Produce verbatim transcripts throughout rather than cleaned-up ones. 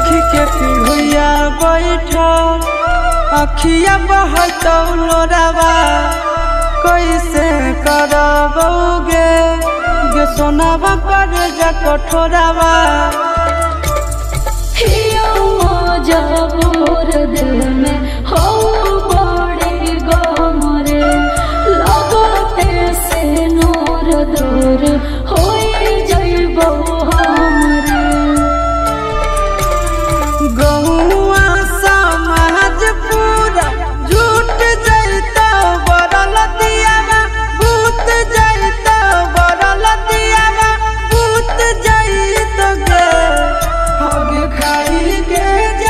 देखी के पिढ़ुया बैठा अखिया बहतो लोरावा कैसे करबोगे गे सोनावा पर जा कठोरावा जबोर दिल में हो बड़े गमरे लगते से नूर दूर हो जइबो हमरे गहुआ समाज पूरा झूठ जइतो बरल दियावा भूत जइतो बरल दियावा भूत जइतो गे हग खाई के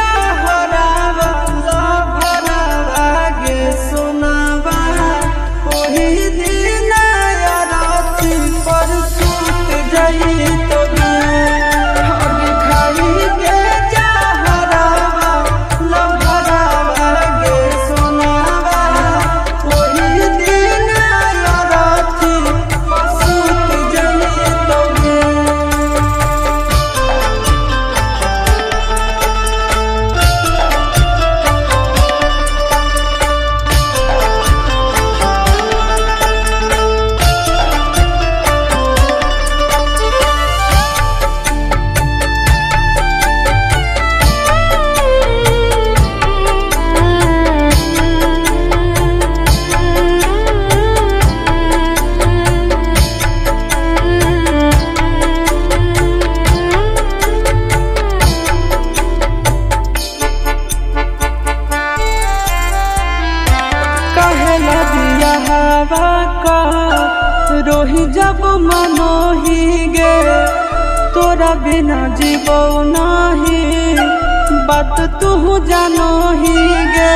रोही जब मनोही गे तोरा बिना जीवो नहीं बात तू जानो ही गे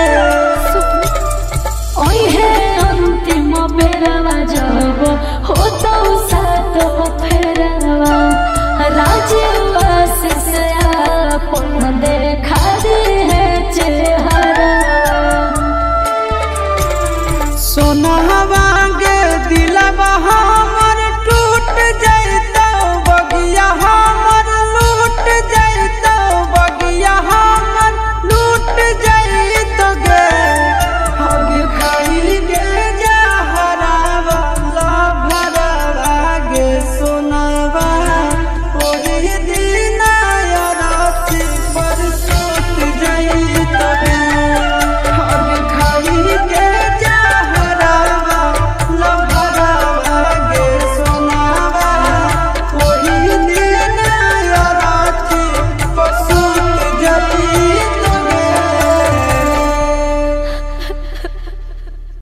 ओहे अंतिम बेरवा जब हो तो साथ फेरवा